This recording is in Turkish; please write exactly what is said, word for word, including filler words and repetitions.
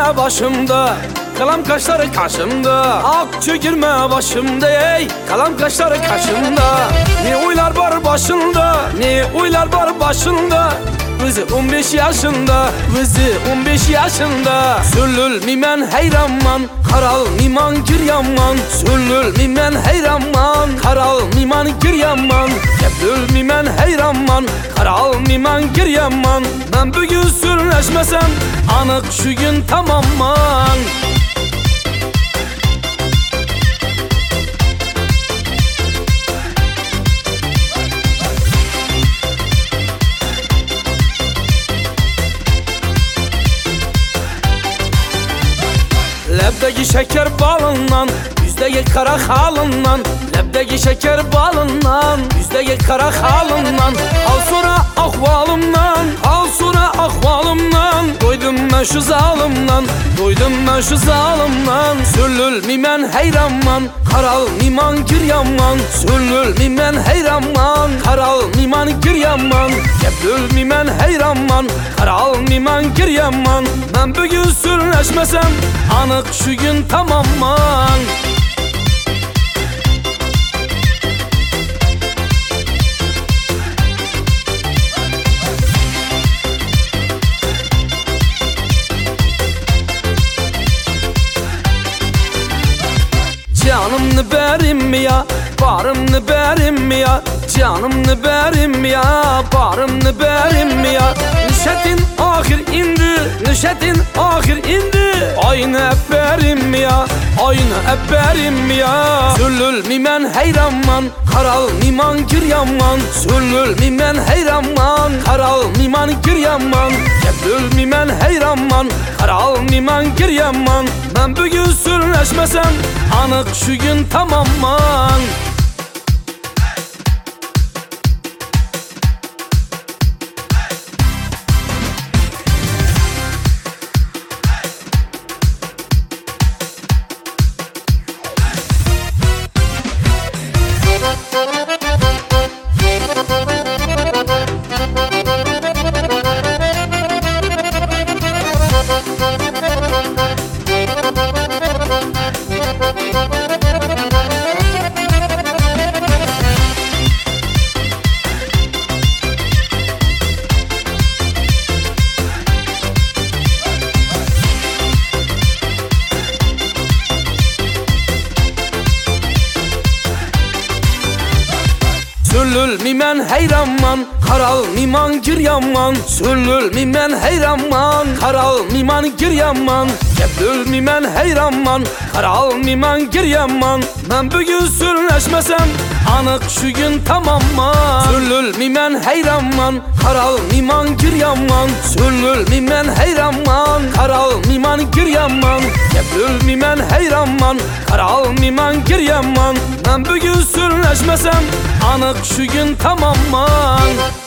çekirme başımda, kalam kaşları kaşımda. Ak çekirme başımda, ey kalam kaşları kaşımda. Ne uylar var başında, ne uylar var başında. Bizi on beş yaşında, bizi on beş yaşında. Sülül mimen heyranman, karal miman giryaman. Sülül mimen heyranman, karal miman giryaman. Gebdül mimen heyranman, karal miman giryaman. Ben bugün sürleşmesem, anık şu gün tamamman. Lebdeki şeker balından, yüzdeki kara halından. Lebdeki şeker balından, yüzdeki kara halından. Al sonra ahvalımdan, al sonra ahvalımdan. Doydum ben şu zalimden, doydum ben şu zalimden. Sülül mimen heyranman, karal miman giryaman. Sülül mimen heyranman, karal miman giryaman. Gebdül mimen heyranman, karal miman giryaman. Ben bugün sürleşmesem, anık şu gün tamamman. Canımını berim ya, barımını berim ya. Canımını berim ya, barımını berim ya. Nişetin ahir indi, nişetin ahir indi. Aynı eberim ya, aynı eberim ya. Sülül mimen heyranman, karal miman giryaman. Sülül mimen heyranman, karal miman giryaman. Gebdül mimen heyranman, karal miman giryaman. Ben bugün sürleşmesem, anık şu gün tamamman. Sülül mimen heyranman, karal miman giryaman. Sülül mimen heyranman, karal miman giryaman. Gebdül mimen heyranman, karal miman giryaman. Ben bugün sürleşmesem, anık şu gün tamamman. Sülül mimen heyranman, karal miman giryaman. Sülül mimen heyranman, karal miman giryaman. Gebdül mimen heyranman, karal miman giryaman. Ben bugün sürleşmesem, anık şu gün tamamman.